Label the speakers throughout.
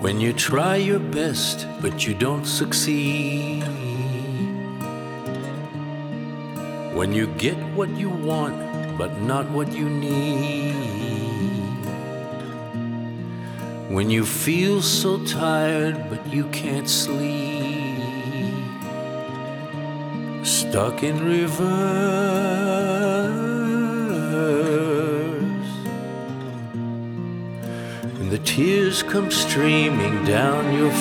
Speaker 1: When you try your best but you don't succeed, when you get what you want but not what you need, when you feel so tired but you can't sleep, stuck in reverse, and the tears come streaming down your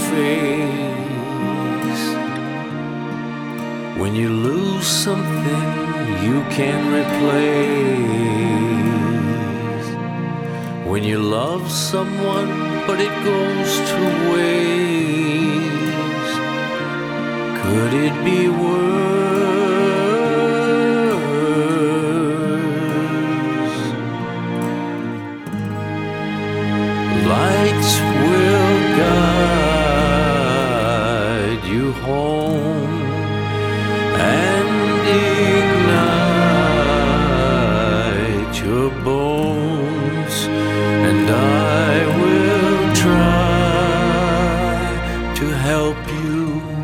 Speaker 1: face, when you lose something you can't replace, when you love someone but it goes to waste, could it be worse? Lights will guide you home and ignite your bones, and I will try to help you.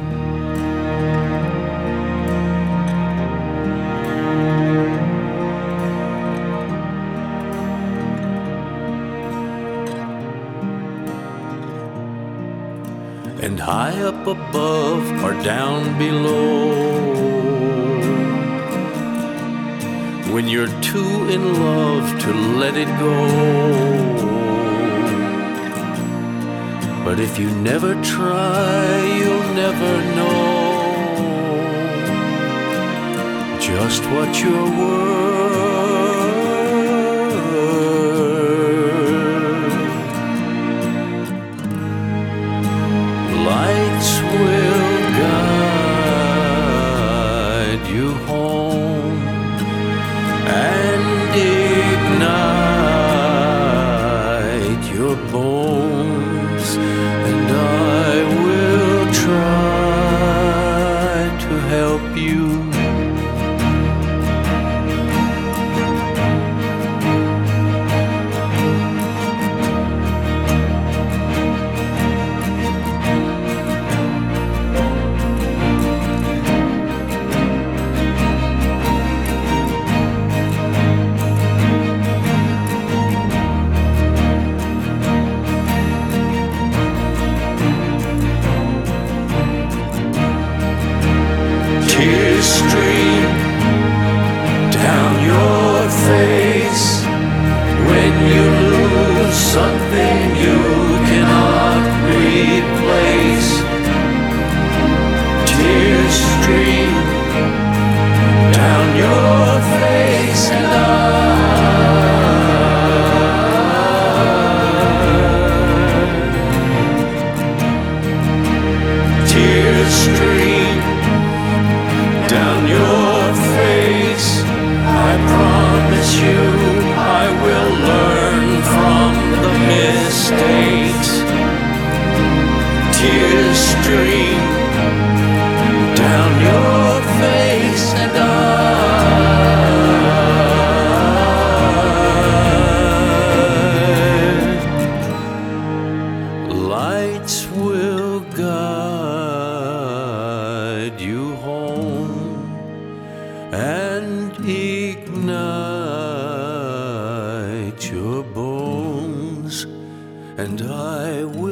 Speaker 1: And high up above or down below, when you're too in love to let it go. But if you never try, you'll never know just what you're worth. Lights will guide you home and ignite your bones, and I will try to help you. Tears stream down your face when you lose something you cannot replace. Tears stream down your face, and tears stream down your face. I promise you I will learn from the mistakes. Tears stream down your face, and lights will guide you home and ignite your bones, and I will